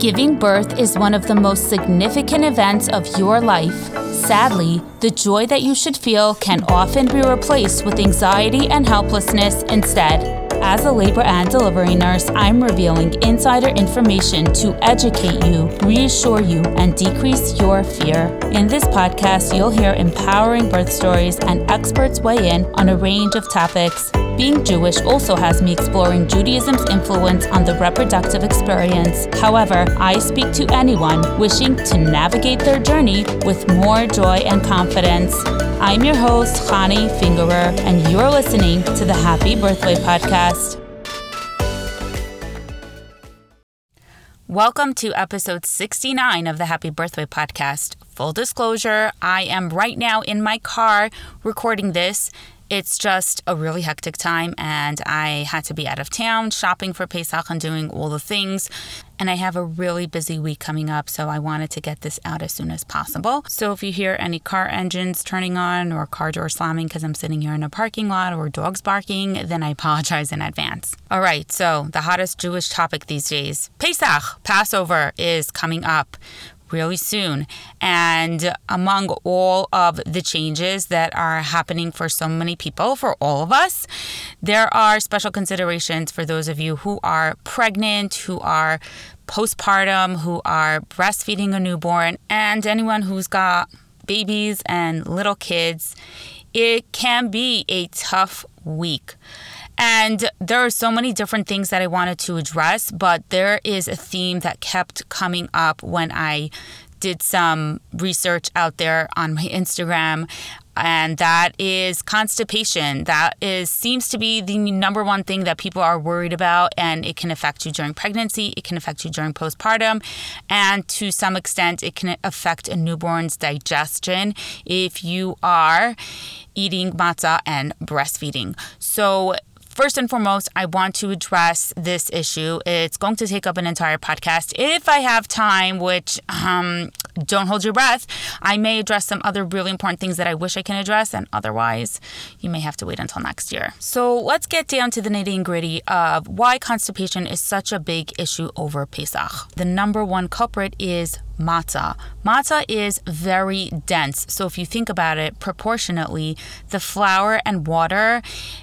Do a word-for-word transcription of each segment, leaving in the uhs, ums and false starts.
Giving birth is one of the most significant events of your life. Sadly, the joy that you should feel can often be replaced with anxiety and helplessness instead. As a labor and delivery nurse, I'm revealing insider information to educate you, reassure you, and decrease your fear. In this podcast, you'll hear empowering birth stories and experts weigh in on a range of topics. Being Jewish also has me exploring Judaism's influence on the reproductive experience. However, I speak to anyone wishing to navigate their journey with more joy and confidence. I'm your host, Chani Fingerer, and you're listening to the Happy Birthway Podcast. Welcome to episode sixty-nine of the Happy Birthway Podcast. Full disclosure, I am right now in my car recording this. It's just a really hectic time, and I had to be out of town shopping for Pesach and doing all the things. And I have a really busy week coming up, so I wanted to get this out as soon as possible. So if you hear any car engines turning on or car door slamming because I'm sitting here in a parking lot or dogs barking, then I apologize in advance. All right, so the hottest Jewish topic these days, Pesach, Passover, is coming up really soon. And among all of the changes that are happening for so many people, for all of us, there are special considerations for those of you who are pregnant, who are postpartum, who are breastfeeding a newborn, and anyone who's got babies and little kids. It can be a tough week. And there are so many different things that I wanted to address, but there is a theme that kept coming up when I did some research out there on my Instagram, and that is constipation. That is seems to be the number one thing that people are worried about, and it can affect you during pregnancy, it can affect you during postpartum, and to some extent it can affect a newborn's digestion if you are eating matzah and breastfeeding. So first and foremost, I want to address this issue. It's going to take up an entire podcast. If I have time, which um, don't hold your breath, I may address some other really important things that I wish I can address, and otherwise, you may have to wait until next year. So let's get down to the nitty and gritty of why constipation is such a big issue over Pesach. The number one culprit is matzah. Matzah is very dense. So if you think about it, proportionately, the flour and water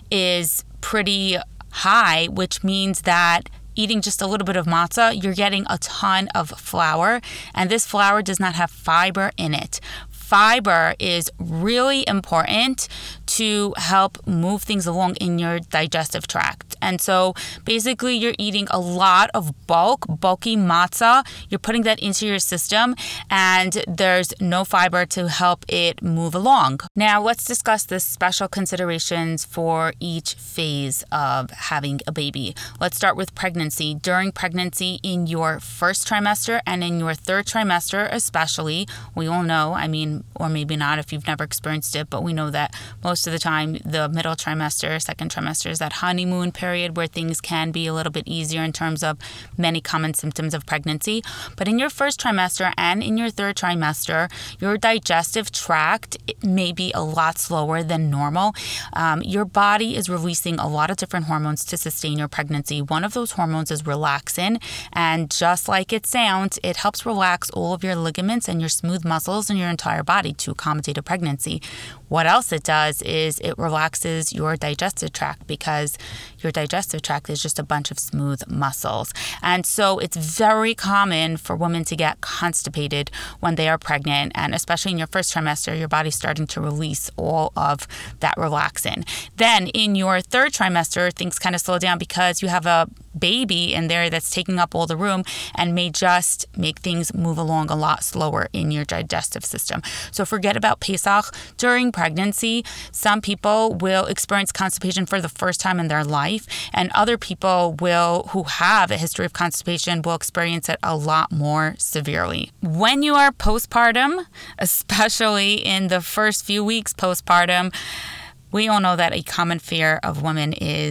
is pretty high, which means that eating just a little bit of matzah, you're getting a ton of flour, and this flour does not have fiber in it. Fiber is really important to help move things along in your digestive tract. And so basically you're eating a lot of bulk, bulky matzah. You're putting that into your system, and there's no fiber to help it move along. Now let's discuss the special considerations for each phase of having a baby. Let's start with pregnancy. During pregnancy, in your first trimester and in your third trimester especially, we all know, I mean, or maybe not if you've never experienced it, but we know that most of the time the middle trimester, second trimester is that honeymoon period where things can be a little bit easier in terms of many common symptoms of pregnancy. But in your first trimester and in your third trimester, your digestive tract may be a lot slower than normal. Um, your body is releasing a lot of different hormones to sustain your pregnancy. One of those hormones is relaxin, and just like it sounds, it helps relax all of your ligaments and your smooth muscles in your entire body to accommodate a pregnancy. What else it does is it relaxes your digestive tract, because your digestive tract is just a bunch of smooth muscles. And so it's very common for women to get constipated when they are pregnant, and especially in your first trimester, your body's starting to release all of that relaxin. Then in your third trimester, things kind of slow down because you have a baby in there that's taking up all the room and may just make things move along a lot slower in your digestive system. So forget about Pesach. During pregnancy, some people will experience constipation for the first time in their life, and other people will, who have a history of constipation, will experience it a lot more severely. When you are postpartum, especially in the first few weeks postpartum, we all know that a common fear of women is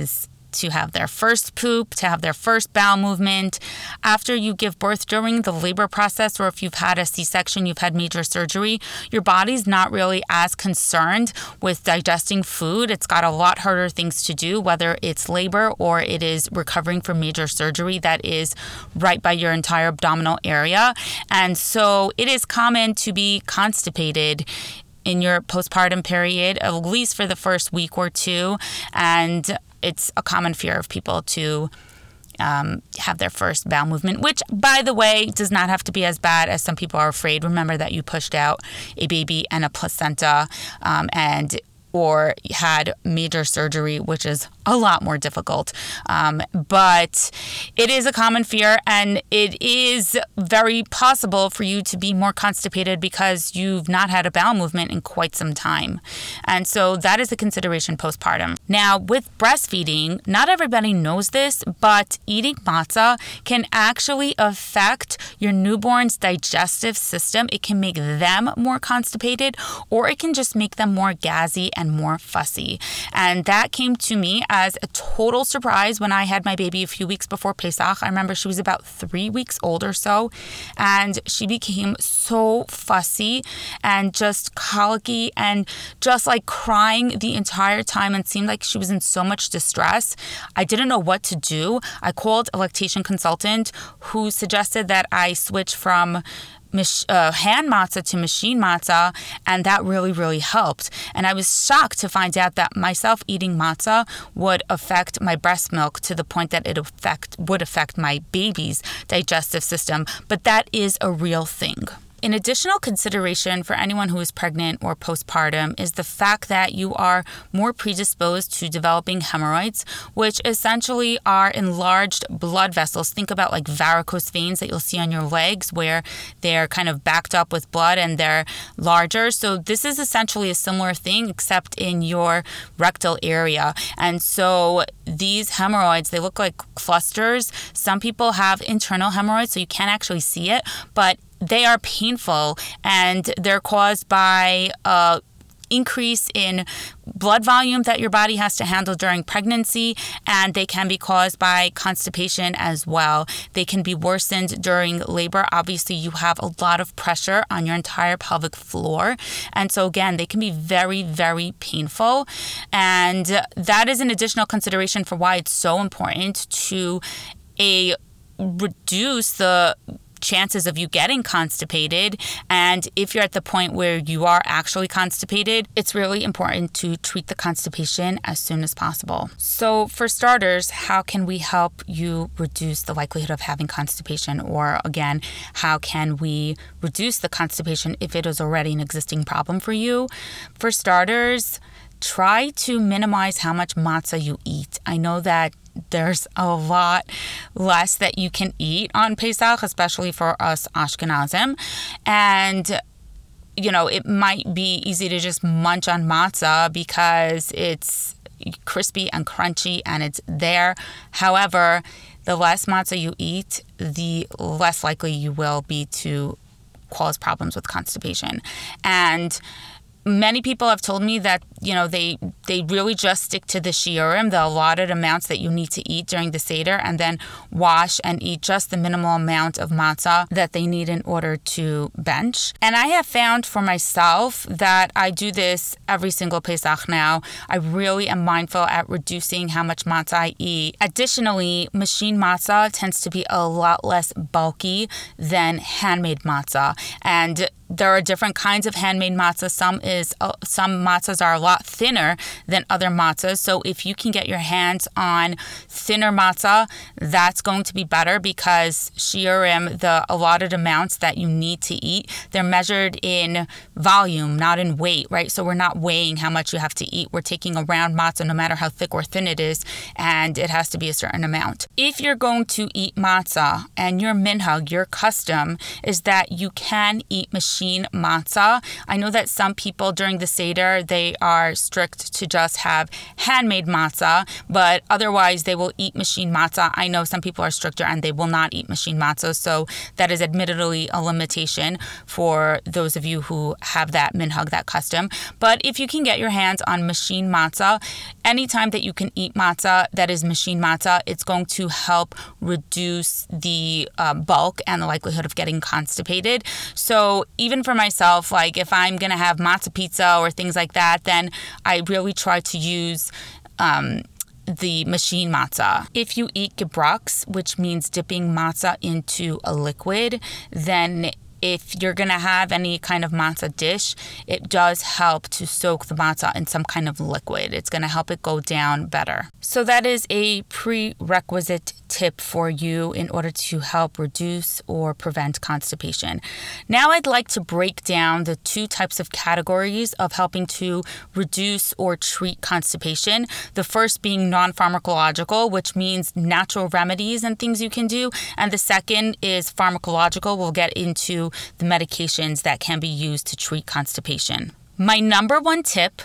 to have their first poop, to have their first bowel movement. After you give birth, during the labor process, or if you've had a C-section, you've had major surgery, your body's not really as concerned with digesting food. It's got a lot harder things to do, whether it's labor or it is recovering from major surgery that is right by your entire abdominal area. And so it is common to be constipated in your postpartum period, at least for the first week or two. And it's a common fear of people to um, have their first bowel movement, which, by the way, does not have to be as bad as some people are afraid. Remember that you pushed out a baby and a placenta, um, and or had major surgery, which is a lot more difficult. Um, but it is a common fear, and it is very possible for you to be more constipated because you've not had a bowel movement in quite some time. And so that is a consideration postpartum. Now, with breastfeeding, not everybody knows this, but eating matzah can actually affect your newborn's digestive system. It can make them more constipated, or it can just make them more gassy and more fussy. And that came to me as a total surprise when I had my baby a few weeks before Pesach. I remember she was about three weeks old or so, and she became so fussy and just colicky and just like crying the entire time and seemed like she was in so much distress. I didn't know what to do. I called a lactation consultant who suggested that I switch from Uh, hand matzah to machine matzah, and that really, really helped. And I was shocked to find out that myself eating matzah would affect my breast milk to the point that it affect would affect my baby's digestive system. But that is a real thing. An additional consideration for anyone who is pregnant or postpartum is the fact that you are more predisposed to developing hemorrhoids, which essentially are enlarged blood vessels. Think about like varicose veins that you'll see on your legs where they're kind of backed up with blood and they're larger. So this is essentially a similar thing except in your rectal area. And so these hemorrhoids, they look like clusters. Some people have internal hemorrhoids, so you can't actually see it, but they are painful, and they're caused by a increase in blood volume that your body has to handle during pregnancy, and they can be caused by constipation as well. They can be worsened during labor. Obviously, you have a lot of pressure on your entire pelvic floor, and so again, they can be very, very painful, and that is an additional consideration for why it's so important to a reduce the chances of you getting constipated. And if you're at the point where you are actually constipated, it's really important to treat the constipation as soon as possible. So for starters, how can we help you reduce the likelihood of having constipation? Or again, how can we reduce the constipation if it is already an existing problem for you? For starters, try to minimize how much matzah you eat. I know that there's a lot less that you can eat on Pesach, especially for us Ashkenazim. And, you know, it might be easy to just munch on matzah because it's crispy and crunchy and it's there. However, the less matzah you eat, the less likely you will be to cause problems with constipation. And many people have told me that, you know, they they really just stick to the shiurim, the allotted amounts that you need to eat during the Seder, and then wash and eat just the minimal amount of matzah that they need in order to bench. And I have found for myself that I do this every single Pesach now. I really am mindful at reducing how much matzah I eat. Additionally, machine matzah tends to be a lot less bulky than handmade matzah. And there are different kinds of handmade matzah. Some is uh, some matzahs are a lot thinner than other matzahs. So if you can get your hands on thinner matzah, that's going to be better because shiurim, the allotted amounts that you need to eat, they're measured in volume, not in weight, right? So we're not weighing how much you have to eat. We're taking a round matzah, no matter how thick or thin it is, and it has to be a certain amount. If you're going to eat matzah and your minhag, your custom, is that you can eat machine matzah. I know that some people during the Seder, they are are strict to just have handmade matzah, but otherwise they will eat machine matzah. I know some people are stricter and they will not eat machine matzah, so that is admittedly a limitation for those of you who have that minhag, that custom. But if you can get your hands on machine matzah, anytime that you can eat matzah that is machine matzah, it's going to help reduce the uh, bulk and the likelihood of getting constipated. So even for myself, like if I'm going to have matzah pizza or things like that, then I really try to use um, the machine matzah. If you eat gebrocks, which means dipping matzah into a liquid, then if you're going to have any kind of matzah dish, it does help to soak the matzah in some kind of liquid. It's going to help it go down better. So that is a prerequisite tip for you in order to help reduce or prevent constipation. Now I'd like to break down the two types of categories of helping to reduce or treat constipation. The first being non-pharmacological, which means natural remedies and things you can do. And the second is pharmacological. We'll get into the medications that can be used to treat constipation. My number one tip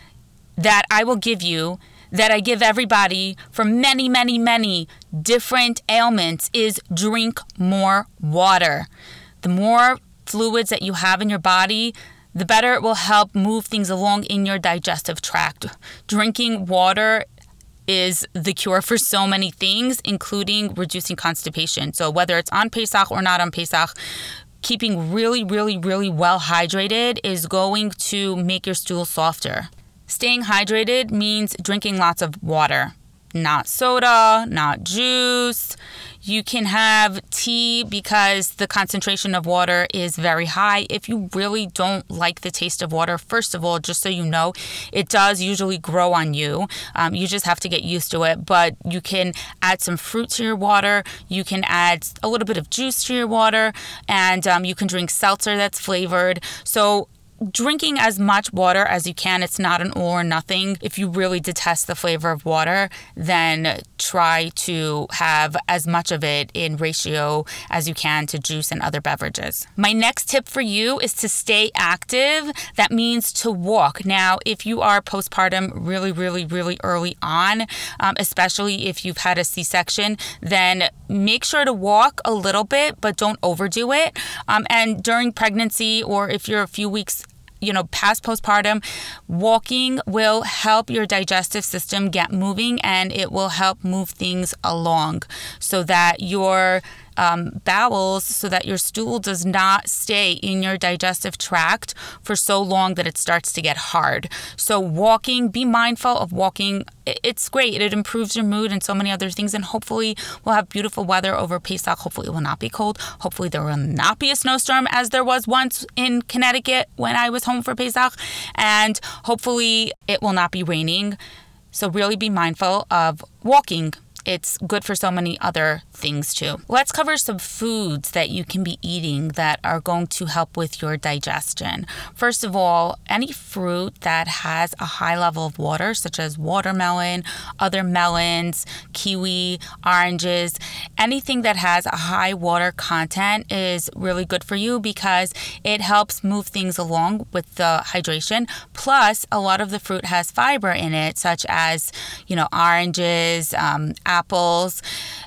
that I will give you, that I give everybody for many, many, many different ailments, is drink more water. The more fluids that you have in your body, the better it will help move things along in your digestive tract. Drinking water is the cure for so many things, including reducing constipation. So whether it's on Pesach or not on Pesach, keeping really, really, really well hydrated is going to make your stool softer. Staying hydrated means drinking lots of water, not soda, not juice. You can have tea because the concentration of water is very high. If you really don't like the taste of water, first of all, just so you know, it does usually grow on you. Um, you just have to get used to it. But you can add some fruit to your water. You can add a little bit of juice to your water. And um, you can drink seltzer that's flavored. So drinking as much water as you can. It's not an all or nothing. If you really detest the flavor of water, then try to have as much of it in ratio as you can to juice and other beverages. My next tip for you is to stay active. That means to walk. Now, if you are postpartum really, really, really early on, um, especially if you've had a C-section, then make sure to walk a little bit, but don't overdo it. Um, and during pregnancy, or if you're a few weeks you know, past postpartum, walking will help your digestive system get moving, and it will help move things along so that your um, bowels, so that your stool does not stay in your digestive tract for so long that it starts to get hard. So walking, be mindful of walking. It's great. It improves your mood and so many other things. And hopefully we'll have beautiful weather over Pesach. Hopefully it will not be cold. Hopefully there will not be a snowstorm as there was once in Connecticut when I was home for Pesach. And hopefully it will not be raining. So really be mindful of walking. It's good for so many other things too. Let's cover some foods that you can be eating that are going to help with your digestion. First of all, any fruit that has a high level of water, such as watermelon, other melons, kiwi, oranges, anything that has a high water content is really good for you because it helps move things along with the hydration. Plus, a lot of the fruit has fiber in it, such as, you know, oranges, um, apples,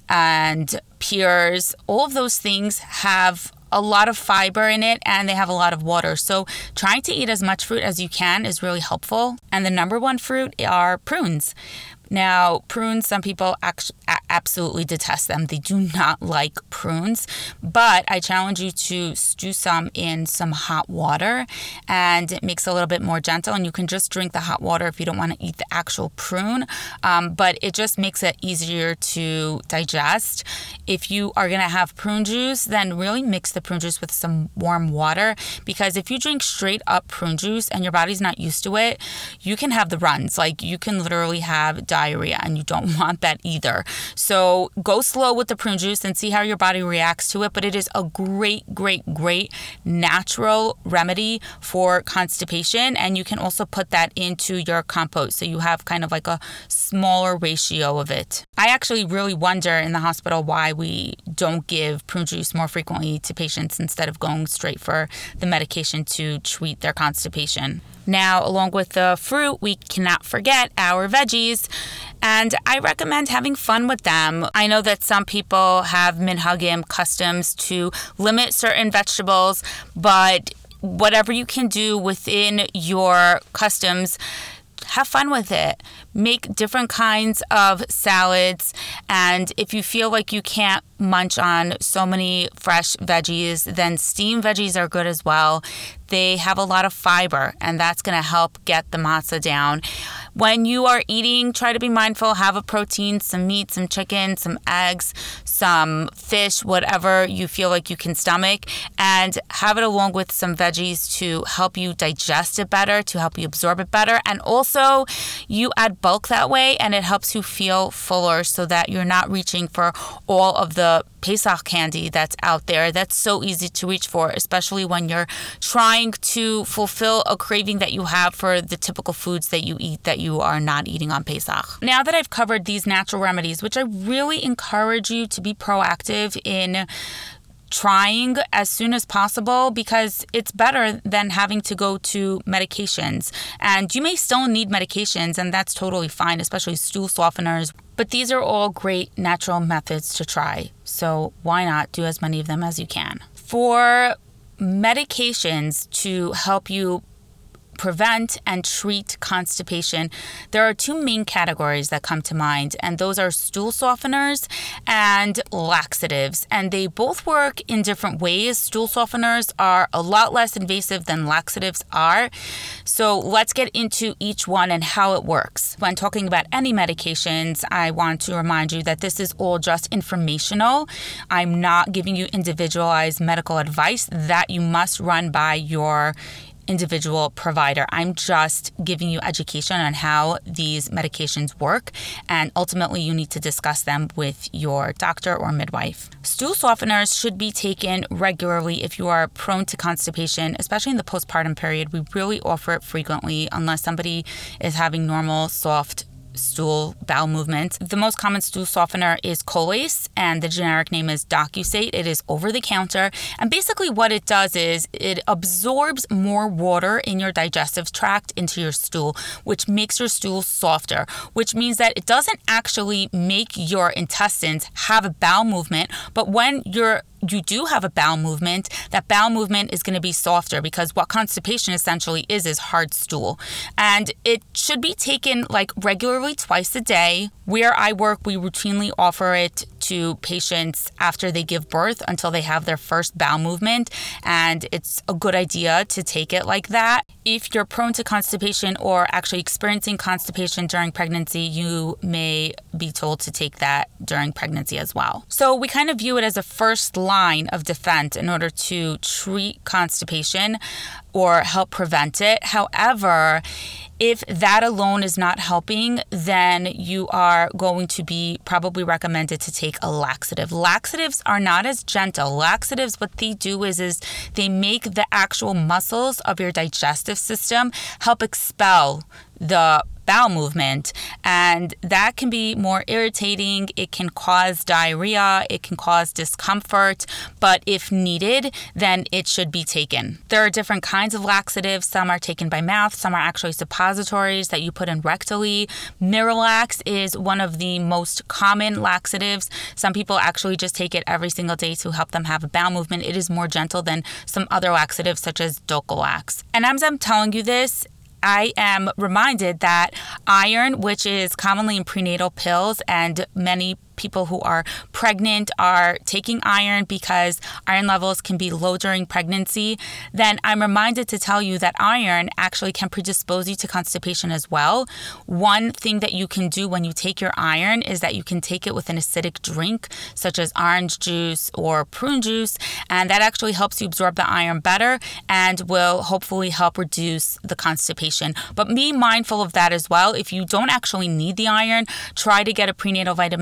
and pears. All of those things have a lot of fiber in it and they have a lot of water. So trying to eat as much fruit as you can is really helpful. And the number one fruit are prunes. Now, prunes, some people actually absolutely detest them. They do not like prunes, but I challenge you to stew some in some hot water, and it makes it a little bit more gentle, and you can just drink the hot water if you don't want to eat the actual prune, um, but it just makes it easier to digest. If you are going to have prune juice, then really mix the prune juice with some warm water, because if you drink straight up prune juice and your body's not used to it, you can have the runs. Like, you can literally have diarrhea, and you don't want that either. So go slow with the prune juice and see how your body reacts to it. But it is a great, great, great natural remedy for constipation. And you can also put that into your compost. So you have kind of like a smaller ratio of it. I actually really wonder in the hospital why we don't give prune juice more frequently to patients instead of going straight for the medication to treat their constipation. Now, along with the fruit, we cannot forget our veggies, and I recommend having fun with them. I know that some people have minhagim, customs to limit certain vegetables, but whatever you can do within your customs, have fun with it. Make different kinds of salads, and if you feel like you can't munch on so many fresh veggies, then steamed veggies are good as well. They have a lot of fiber, and that's going to help get the matzah down. When you are eating, try to be mindful. Have a protein, some meat, some chicken, some eggs, some fish, whatever you feel like you can stomach, and have it along with some veggies to help you digest it better, to help you absorb it better. And also, you add bulk that way, and it helps you feel fuller so that you're not reaching for all of the Pesach candy that's out there. That's so easy to reach for, especially when you're trying to fulfill a craving that you have for the typical foods that you eat that you are not eating on Pesach. Now that I've covered these natural remedies, which I really encourage you to be proactive in trying as soon as possible, because it's better than having to go to medications. And you may still need medications, and that's totally fine, especially stool softeners. But these are all great natural methods to try. So why not do as many of them as you can? For medications to help you prevent and treat constipation, there are two main categories that come to mind, and those are stool softeners and laxatives. And they both work in different ways. Stool softeners are a lot less invasive than laxatives are. So let's get into each one and how it works. When talking about any medications, I want to remind you that this is all just informational. I'm not giving you individualized medical advice that you must run by your individual provider. I'm just giving you education on how these medications work, and ultimately you need to discuss them with your doctor or midwife. Stool softeners should be taken regularly if you are prone to constipation, especially in the postpartum period. We really offer it frequently unless somebody is having normal, soft stool bowel movements. The most common stool softener is Colace, and the generic name is Docusate. It is over the counter, and basically what it does is it absorbs more water in your digestive tract into your stool, which makes your stool softer, which means that it doesn't actually make your intestines have a bowel movement, but when you're you do have a bowel movement, that bowel movement is going to be softer, because what constipation essentially is is hard stool. And it should be taken like regularly twice a day. Where I work, we routinely offer it to patients after they give birth until they have their first bowel movement, and it's a good idea to take it like that. If you're prone to constipation or actually experiencing constipation during pregnancy, you may be told to take that during pregnancy as well. So we kind of view it as a first line of defense in order to treat constipation or help prevent it. However, if that alone is not helping, then you are going to be probably recommended to take a laxative. Laxatives are not as gentle. Laxatives, what they do is, is they make the actual muscles of your digestive system help expel the bowel movement, and that can be more irritating. It can cause diarrhea, it can cause discomfort, but if needed, then it should be taken. There are different kinds of laxatives. Some are taken by mouth, some are actually suppositories that you put in rectally. Miralax is one of the most common laxatives. Some people actually just take it every single day to help them have a bowel movement. It is more gentle than some other laxatives such as Dulcolax. And as I'm telling you this, I am reminded that iron, which is commonly in prenatal pills, and many people who are pregnant are taking iron because iron levels can be low during pregnancy, then I'm reminded to tell you that iron actually can predispose you to constipation as well. One thing that you can do when you take your iron is that you can take it with an acidic drink, such as orange juice or prune juice, and that actually helps you absorb the iron better and will hopefully help reduce the constipation. But be mindful of that as well. If you don't actually need the iron, try to get a prenatal vitamin that does not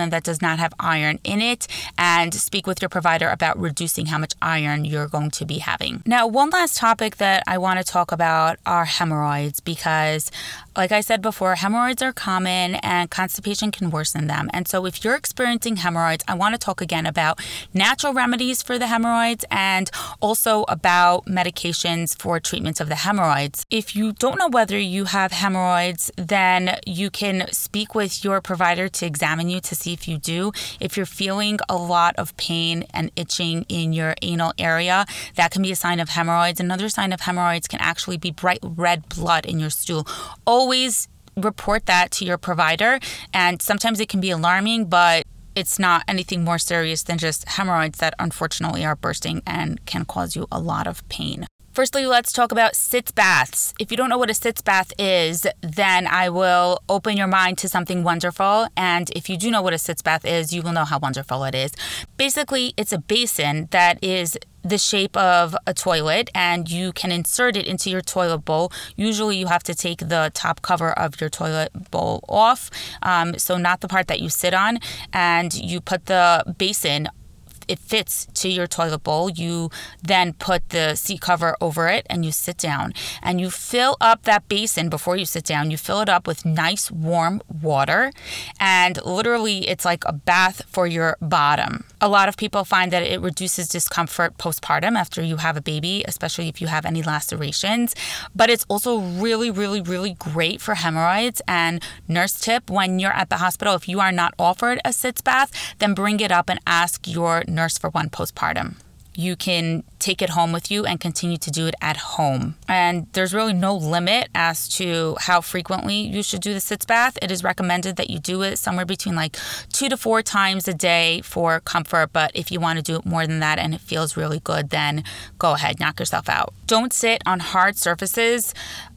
not have iron in it, and speak with your provider about reducing how much iron you're going to be having. Now, one last topic that I want to talk about are hemorrhoids, because like I said before, hemorrhoids are common and constipation can worsen them. And so if you're experiencing hemorrhoids, I want to talk again about natural remedies for the hemorrhoids and also about medications for treatments of the hemorrhoids. If you don't know whether you have hemorrhoids, then you can speak with your provider to examine you to see if you do. If you're feeling a lot of pain and itching in your anal area, that can be a sign of hemorrhoids. Another sign of hemorrhoids can actually be bright red blood in your stool. Always report that to your provider, and sometimes it can be alarming, but it's not anything more serious than just hemorrhoids that unfortunately are bursting and can cause you a lot of pain. Firstly, let's talk about sitz baths. If you don't know what a sitz bath is, then I will open your mind to something wonderful. And if you do know what a sitz bath is, you will know how wonderful it is. Basically, it's a basin that is the shape of a toilet, and you can insert it into your toilet bowl. Usually you have to take the top cover of your toilet bowl off, um, so not the part that you sit on, and you put the basin, it fits to your toilet bowl. You then put the seat cover over it and you sit down and you fill up that basin before you sit down. You fill it up with nice warm water, and literally it's like a bath for your bottom. A lot of people find that it reduces discomfort postpartum after you have a baby, especially if you have any lacerations. But it's also really, really, really great for hemorrhoids. And nurse tip, when you're at the hospital, if you are not offered a sitz bath, then bring it up and ask your nurse for one postpartum. You can take it home with you and continue to do it at home. And there's really no limit as to how frequently you should do the sitz bath. It is recommended that you do it somewhere between like two to four times a day for comfort. But if you want to do it more than that and it feels really good, then go ahead, knock yourself out. Don't sit on hard surfaces.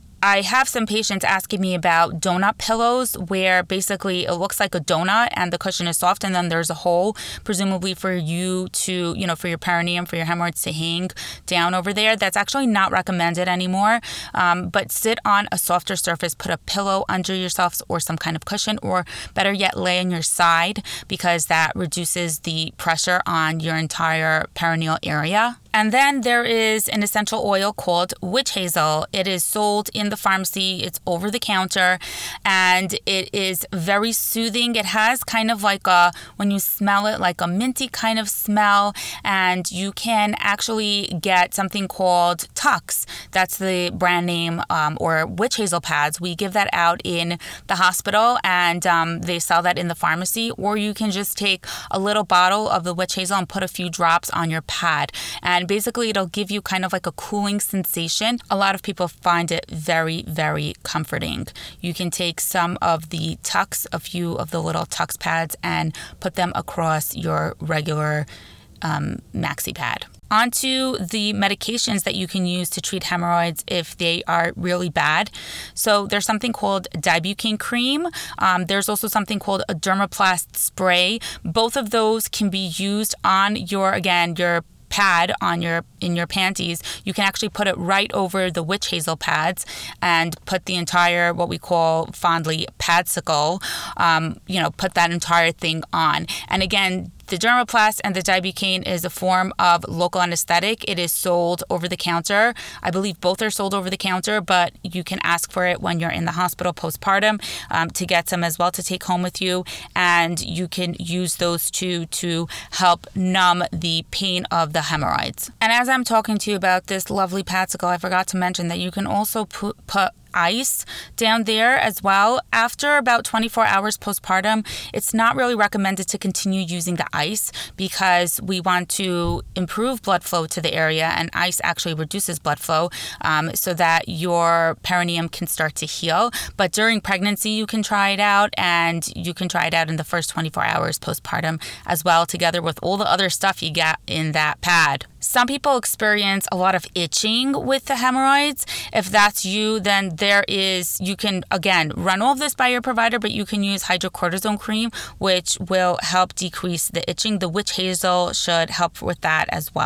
I have some patients asking me about donut pillows where basically it looks like a donut and the cushion is soft and then there's a hole, presumably for you to, you know, for your perineum, for your hemorrhoids to hang down over there. That's actually not recommended anymore. Um, but sit on a softer surface, put a pillow under yourself or some kind of cushion, or better yet, lay on your side, because that reduces the pressure on your entire perineal area. And then there is an essential oil called witch hazel. It is sold in the pharmacy. It's over the counter and it is very soothing. It has kind of like a, when you smell it, like a minty kind of smell. And you can actually get something called Tux. That's the brand name, um, or witch hazel pads. We give that out in the hospital and um, they sell that in the pharmacy. Or you can just take a little bottle of the witch hazel and put a few drops on your pad. And And basically, it'll give you kind of like a cooling sensation. A lot of people find it very, very comforting. You can take some of the Tux, a few of the little Tux pads, and put them across your regular um, maxi pad. Onto the medications that you can use to treat hemorrhoids if they are really bad. So there's something called Dibucane cream. Um, there's also something called a Dermoplast spray. Both of those can be used on your, again, your pad on your in your panties. You can actually put it right over the witch hazel pads and put the entire, what we call fondly, padsicle, um, you know, put that entire thing on. And again, the Dermoplast and the Dibucane is a form of local anesthetic. It is sold over the counter. I believe both are sold over the counter, but you can ask for it when you're in the hospital postpartum um, to get some as well to take home with you. And you can use those two to help numb the pain of the hemorrhoids. And as I'm talking to you about this lovely padsicle, I forgot to mention that you can also put, put ice down there as well. After about twenty-four hours postpartum, it's not really recommended to continue using the ice because we want to improve blood flow to the area, and ice actually reduces blood flow um, so that your perineum can start to heal. But during pregnancy, you can try it out, and you can try it out in the first twenty-four hours postpartum as well, together with all the other stuff you get in that pad. Some people experience a lot of itching with the hemorrhoids. If that's you, then there is, you can, again, run all of this by your provider, but you can use hydrocortisone cream, which will help decrease the itching. The witch hazel should help with that as well.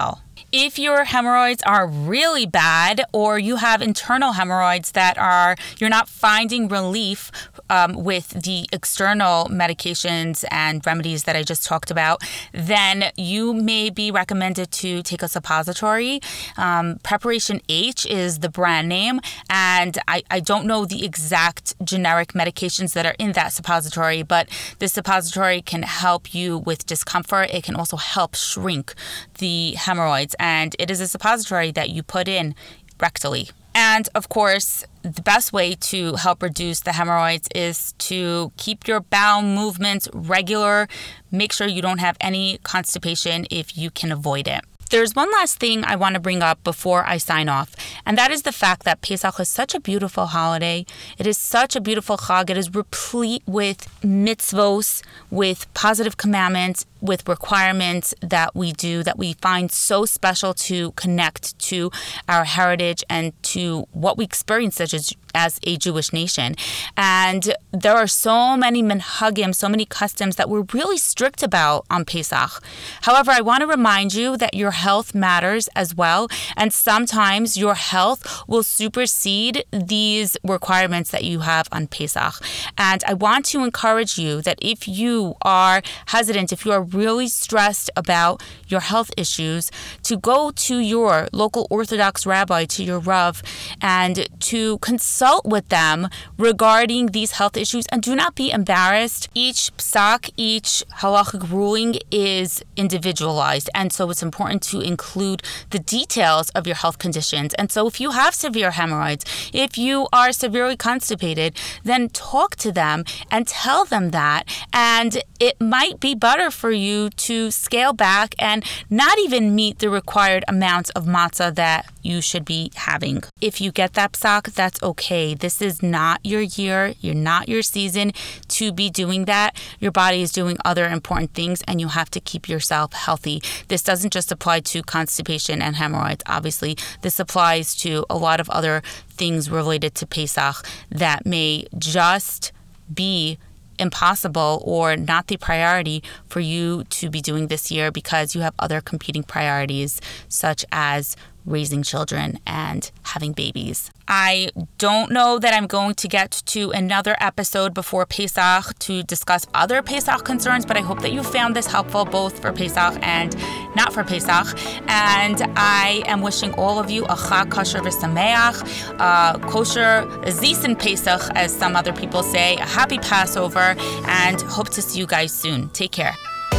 If your hemorrhoids are really bad, or you have internal hemorrhoids that are, you're not finding relief um, with the external medications and remedies that I just talked about, then you may be recommended to take a suppository. Um, Preparation H is the brand name, and I, I don't know the exact generic medications that are in that suppository, but this suppository can help you with discomfort. It can also help shrink the hemorrhoids, and it is a suppository that you put in rectally. And of course, the best way to help reduce the hemorrhoids is to keep your bowel movements regular. Make sure you don't have any constipation if you can avoid it. There's one last thing I want to bring up before I sign off, and that is the fact that Pesach is such a beautiful holiday. It is such a beautiful chag. It is replete with mitzvos, with positive commandments, with requirements that we do that we find so special to connect to our heritage and to what we experience such as as a Jewish nation. And there are so many minhagim, so many customs that we're really strict about on Pesach. However, I want to remind you that your health matters as well, and sometimes your health will supersede these requirements that you have on Pesach. And I want to encourage you that if you are hesitant, if you are really stressed about your health issues, to go to your local Orthodox rabbi, to your Rav, and to consult with them regarding these health issues, and do not be embarrassed. Each psak, each halachic ruling is individualized, and so it's important to include the details of your health conditions. And so if you have severe hemorrhoids, if you are severely constipated, then talk to them and tell them that, and it might be better for you to scale back and not even meet the required amounts of matzah that you should be having. If you get that psak, that's okay. This is not your year. You're not your season to be doing that. Your body is doing other important things, and you have to keep yourself healthy. This doesn't just apply to constipation and hemorrhoids. Obviously, this applies to a lot of other things related to Pesach that may just be impossible or not the priority for you to be doing this year because you have other competing priorities, such as raising children and having babies. I don't know that I'm going to get to another episode before Pesach to discuss other Pesach concerns, but I hope that you found this helpful both for Pesach and not for Pesach. And I am wishing all of you a Chag Kosher V'Sameach, uh, kosher Zisen Pesach, as some other people say, a happy Passover, and hope to see you guys soon. Take care.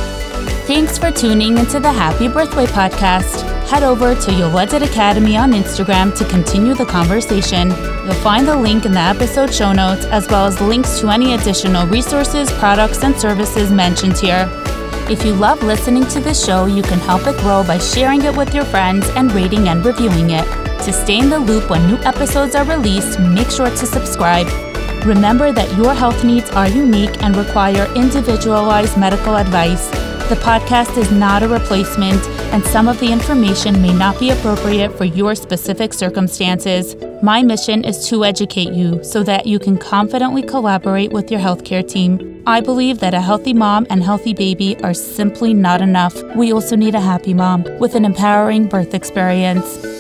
Thanks for tuning into the Happy Birthway podcast. Head over to Yoledet Academy on Instagram to continue the conversation. You'll find the link in the episode show notes, as well as links to any additional resources, products, and services mentioned here. If you love listening to this show, you can help it grow by sharing it with your friends and rating and reviewing it. To stay in the loop when new episodes are released, make sure to subscribe. Remember that your health needs are unique and require individualized medical advice. The podcast is not a replacement, and some of the information may not be appropriate for your specific circumstances. My mission is to educate you so that you can confidently collaborate with your healthcare team. I believe that a healthy mom and healthy baby are simply not enough. We also need a happy mom with an empowering birth experience.